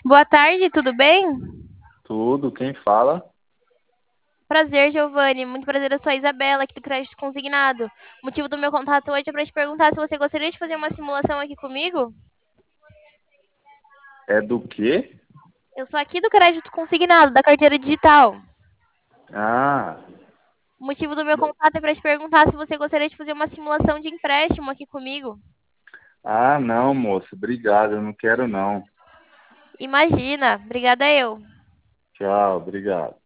Boa tarde, tudo bem? Tudo, quem fala? Prazer, Giovanni. Muito prazer, eu sou a Isabela, aqui do Crédito Consignado. O motivo do meu contato hoje é para te perguntar se você gostaria de fazer uma simulação aqui comigo. É do quê? Eu sou aqui do Crédito Consignado, da carteira digital. Ah, O motivo do meu contato é para te perguntar se você gostaria de fazer uma simulação de empréstimo aqui comigo. não, moço, obrigado, eu não quero não. Imagina, obrigada eu. Tchau, obrigado.